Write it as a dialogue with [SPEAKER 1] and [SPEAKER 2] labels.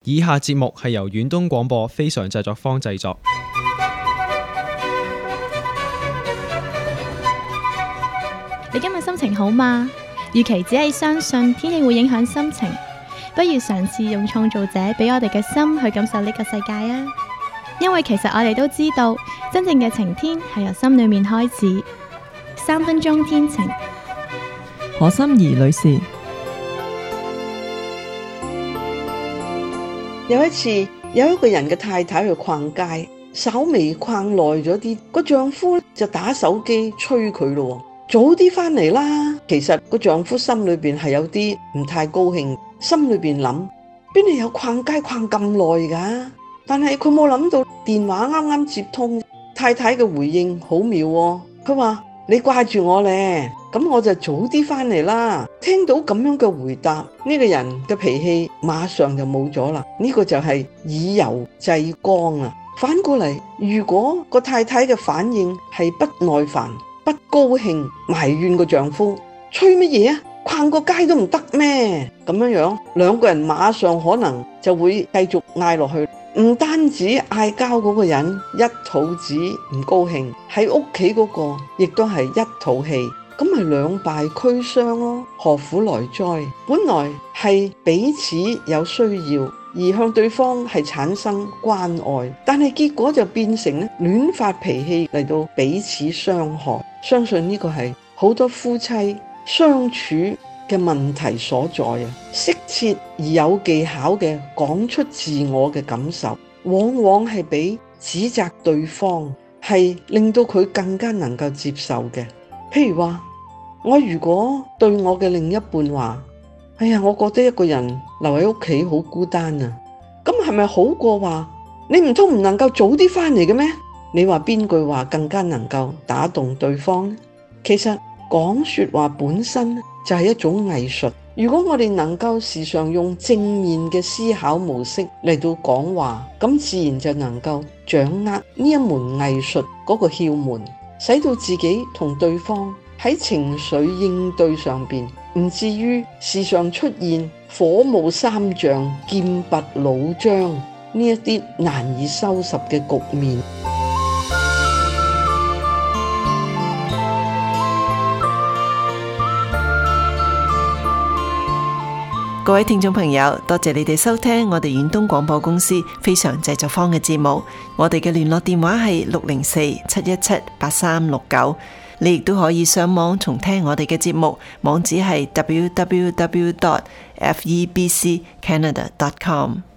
[SPEAKER 1] 以下節目係由遠東廣播非常製作坊製作。
[SPEAKER 2] 你今日心情好嗎？與其只係相信天氣會影響心情，不如嘗試用創造者俾我哋嘅心去感受呢個世界啊！因為其實我哋都知道，真正嘅晴天係由心裏面開始。3分鐘天晴，
[SPEAKER 3] 何心怡女士。
[SPEAKER 4] 有一次，有一個人嘅太太去逛街，稍微逛耐咗啲，個丈夫就打手機催佢咯，早啲返嚟啦。其實個丈夫心裏邊係有啲唔太高興，心裏邊諗邊度有逛街逛咁耐噶？但係佢冇諗到電話啱啱接通，太太嘅回應好妙喎。佢話：你掛住我咧，咁我就早啲返嚟啦。聽到咁樣嘅回答，呢個人嘅脾氣馬上就冇咗啦。呢個就係以柔制剛啊。反過嚟，如果個太太嘅反應係不耐煩、不高興、埋怨個丈夫，吹乜嘢啊？逛個街都唔得咩？咁樣，兩個人馬上可能就會繼續嗌落去。唔單止嗌交嗰個人一肚子唔高興，喺屋企嗰個亦都係一肚氣，咁咪兩敗俱傷咯。何苦來哉？本來係彼此有需要而向對方係產生關愛，但係結果就變成亂發脾氣嚟到彼此傷害。相信呢個係好多夫妻相處嘅問題所在啊！適切而有技巧嘅講出自我嘅感受，往往係比指責對方係令到佢更加能夠接受嘅。譬如話，我如果對我嘅另一半話：哎呀，我覺得一個人留喺屋企好孤單啊！咁係咪好過話你唔通唔能夠早啲返嚟嘅咩？你話邊句話更加能夠打動對方呢？其實講說話本身就係一種藝術。如果我哋能夠時常用正面嘅思考模式嚟到講話，咁自然就能夠掌握呢一門藝術嗰個竅門，使到自己同對方喺情緒應對上邊唔至於時常出現火冒三丈、劍拔弩張呢一啲難以收拾嘅局面。
[SPEAKER 3] 各位聽眾朋友，多謝你哋收聽我哋遠東廣播公司非常製作坊嘅節目。我哋嘅聯絡電話係604-717-8369。你亦都可以上網重聽我哋嘅節目，網址係www.febccanada.com。